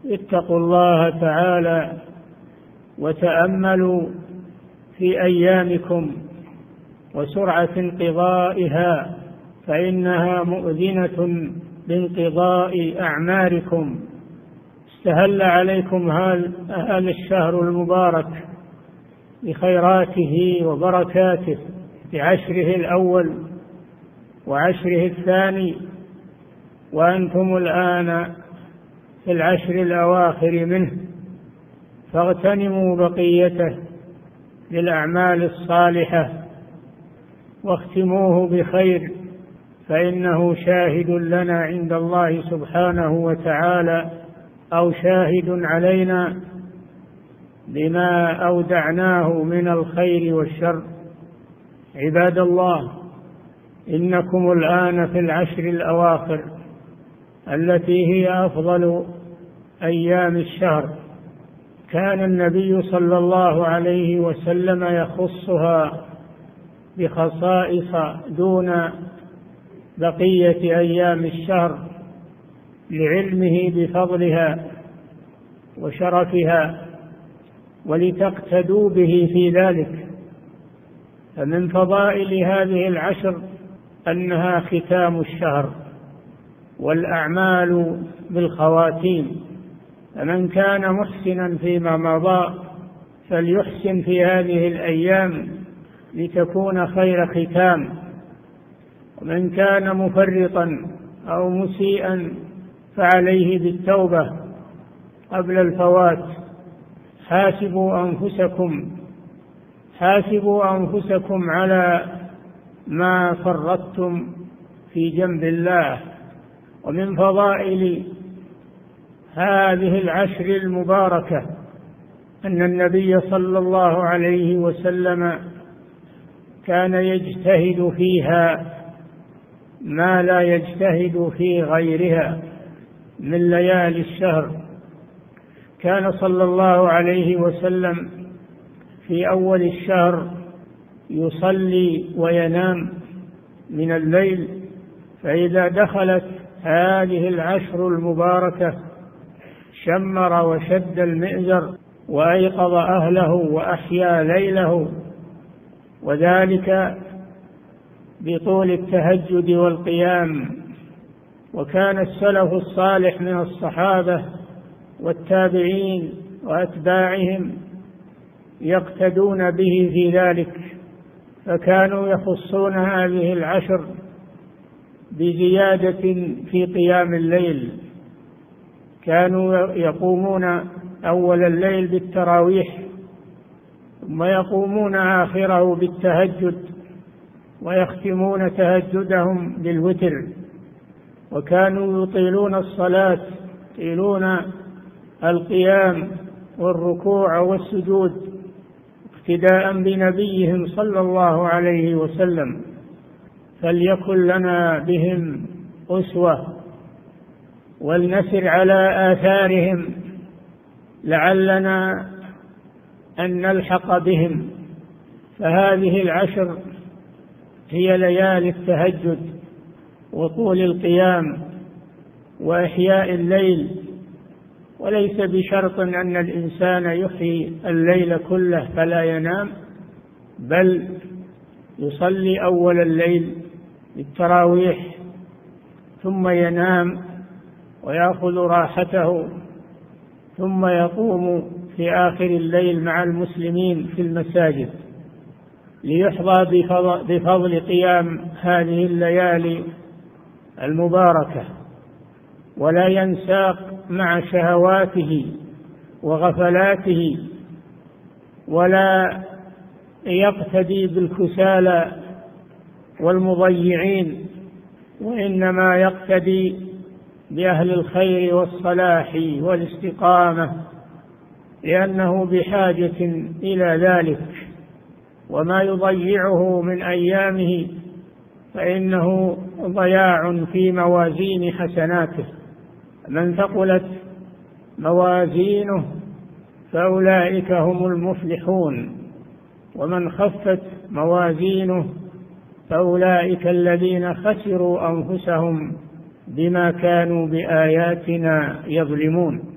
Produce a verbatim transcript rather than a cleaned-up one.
اتقوا الله تعالى وتأملوا في أيامكم وسرعة انقضائها، فإنها مؤذنة بانقضاء أعماركم. استهل عليكم هذا الشهر المبارك بخيراته وبركاته بعشره الأول وعشره الثاني، وأنتم الآن في العشر الأواخر منه، فاغتنموا بقيته للأعمال الصالحة واختموه بخير، فإنه شاهد لنا عند الله سبحانه وتعالى، أو شاهد علينا بما أودعناه من الخير والشر. عباد الله، إنكم الآن في العشر الأواخر التي هي أفضل أيام الشهر. كان النبي صلى الله عليه وسلم يخصها بخصائص دون بقية أيام الشهر لعلمه بفضلها وشرفها، ولتقتدوا به في ذلك. فمن فضائل هذه العشر أنها ختام الشهر والأعمال بالخواتيم، فمن كان محسنا فيما مضى فليحسن في هذه الأيام لتكون خير ختام، ومن كان مفرطا أو مسيئا فعليه بالتوبة قبل الفوات. حاسبوا أنفسكم حاسبوا أنفسكم على ما فرطتم في جنب الله. ومن فضائل هذه العشر المباركة أن النبي صلى الله عليه وسلم كان يجتهد فيها ما لا يجتهد في غيرها من ليالي الشهر. كان صلى الله عليه وسلم في أول الشهر يصلي وينام من الليل، فإذا دخلت هذه العشر المباركة شمر وشد المئزر وأيقظ أهله وأحيا ليله، وذلك بطول التهجد والقيام. وكان السلف الصالح من الصحابة والتابعين وأتباعهم يقتدون به في ذلك، فكانوا يخصون هذه العشر بزيادة في قيام الليل. كانوا يقومون أول الليل بالتراويح، ثم يقومون آخره بالتهجد، ويختمون تهجدهم بالوتر. وكانوا يطيلون الصلاة، يطيلون القيام والركوع والسجود اقتداء بنبيهم صلى الله عليه وسلم. فليكن لنا بهم أسوة، ولنسر على آثارهم لعلنا أن نلحق بهم. فهذه العشر هي ليالي التهجد وطول القيام وإحياء الليل، وليس بشرط أن الإنسان يحيي الليل كله فلا ينام، بل يصلي أول الليل بالتراويح ثم ينام ويأخذ راحته، ثم يقوم في آخر الليل مع المسلمين في المساجد ليحظى بفضل قيام هذه الليالي المباركة، ولا ينساق مع شهواته وغفلاته، ولا يقتدي بالكسالى والمضيعين، وإنما يقتدي بأهل الخير والصلاح والاستقامة، لأنه بحاجة إلى ذلك. وما يضيعه من أيامه فإنه ضياع في موازين حسناته. من ثقلت موازينه فأولئك هم المفلحون، ومن خفت موازينه فأولئك الذين خسروا أنفسهم بما كانوا بآياتنا يظلمون.